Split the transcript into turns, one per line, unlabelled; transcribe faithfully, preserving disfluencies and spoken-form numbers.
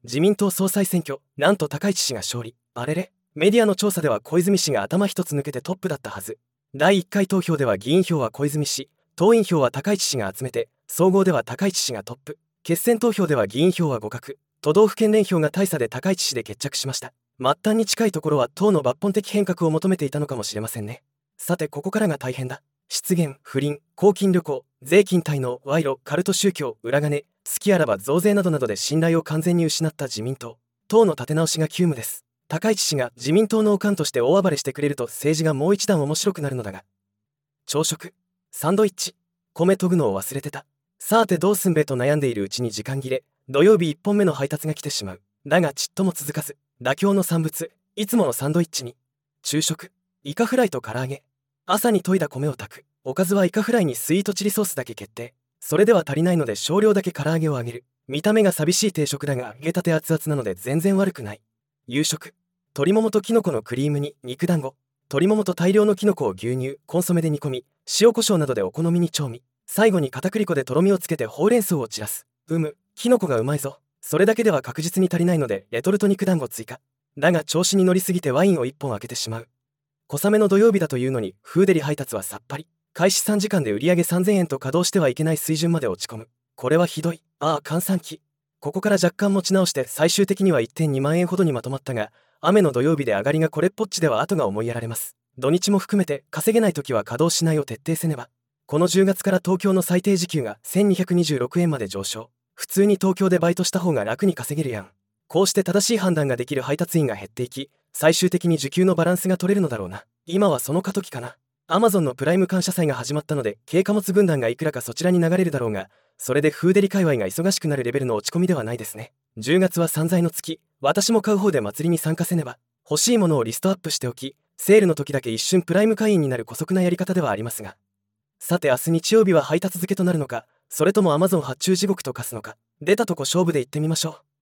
自民党総裁選挙、なんと高市氏が勝利。あれれ、メディアの調査では小泉氏が頭一つ抜けてトップだったはず。だいいっかい投票では議員票は小泉氏、党員票は高市氏が集めて、総合では高市氏がトップ。決選投票では議員票は互角、都道府県連票が大差で高市氏で決着しました。末端に近いところは党の抜本的変革を求めていたのかもしれませんね。さてここからが大変だ。失言、不倫、公金旅行、税金滞納、賄賂、カルト宗教、裏金、好きあらば増税などなどで信頼を完全に失った自民党。党の立て直しが急務です。高市氏が自民党のオカンとして大暴れしてくれると政治がもう一段面白くなるのだが。朝食、サンドイッチ、米研ぐのを忘れてた。さてどうすんべと悩んでいるうちに時間切れ、土曜日いっぽんめの配達が来てしまう。だがちっとも続かず、妥協の産物、いつものサンドイッチに。昼食、イカフライと唐揚げ。朝に研いだ米を炊く。おかずはイカフライにスイートチリソースだけ決定。それでは足りないので少量だけ唐揚げを揚げる。見た目が寂しい定食だが揚げたて熱々なので全然悪くない。夕食、鶏ももとキノコのクリーム煮、肉団子。鶏ももと大量のキノコを牛乳、コンソメで煮込み、塩コショウなどでお好みに調味。最後に片栗粉でとろみをつけてほうれん草を散らす。うむ、キノコがうまいぞ。それだけでは確実に足りないのでレトルト肉団子追加。だが調子に乗りすぎてワインをいっぽん開けてしまう。小雨の土曜日だというのにフーデリ配達はさっぱり。開始さんじかんで売上さんぜんえんと稼働してはいけない水準まで落ち込む。これはひどい。ああ閑散期。ここから若干持ち直して最終的には いってんにまんえんほどにまとまったが、雨の土曜日で上がりがこれっぽっちでは後が思いやられます。土日も含めて稼げない時は稼働しないを徹底せねば。このじゅうがつから東京の最低時給がせんにひゃくにじゅうろくえんまで上昇。普通に東京でバイトした方が楽に稼げるやん。こうして正しい判断ができる配達員が減っていき、最終的に需給のバランスが取れるのだろうな。今はその過渡期かな。アマゾンのプライム感謝祭が始まったので軽貨物軍団がいくらかそちらに流れるだろうが、それでフーデリ界隈が忙しくなるレベルの落ち込みではないですね。じゅうがつは散財の月、私も買う方で祭りに参加せねば。欲しいものをリストアップしておき、セールの時だけ一瞬プライム会員になる姑息なやり方ではありますが。さて明日日曜日は配達付けとなるのか、それともアマゾン発注地獄と化すのか。出たとこ勝負で行ってみましょう。